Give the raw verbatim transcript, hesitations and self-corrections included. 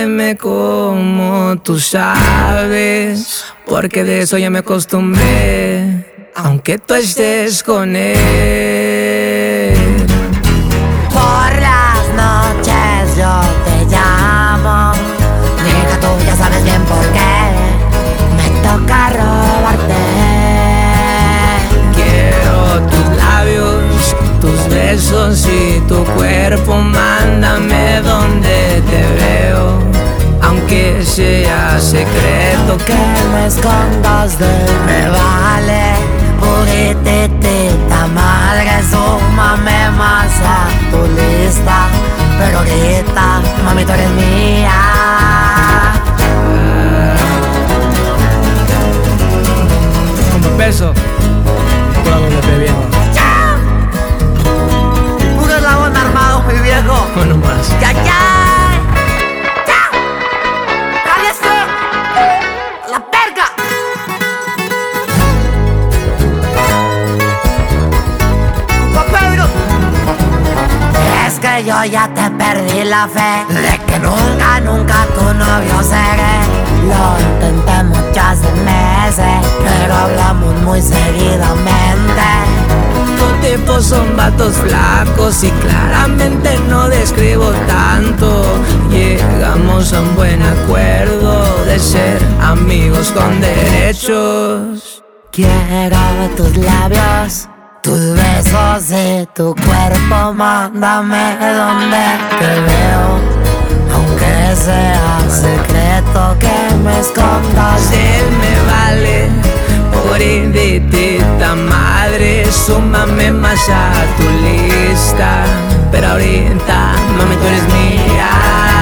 quererme como tú sabes, porque de eso ya me acostumbré, aunque tú estés con él. Por las noches yo te llamo, nega, tú ya sabes bien por qué me toca robarte. Quiero tus labios, tus besos y tu cuerpo, mándame donde te veo, aunque sea secreto. Que me escondas de él me vale, purititita madre, súmame más a tu lista, pero ahorita, mami, tú eres mía. Como peso, pura doble P, viejo. Puro eslabón armado, mi viejo. Uno más. ¡Ya, ya! ¡Ya! ¡Cállese! ¡La verga! ¡Papá Pedro! Es que yo ya te perdí la fe de que nunca, nunca tu novio seré. Lo intenté muchas meses, pero hablamos muy seguidamente. Tu tipo son vatos flacos y claramente no describo tanto. Llegamos a un buen acuerdo de ser amigos con derechos. Quiero tus labios, tus besos y tu cuerpo, mándame donde te veo, aunque sea secreto que me escondas. Él me vale, puritita madre, súmame más a tu lista, pero ahorita, mami, tú eres mía.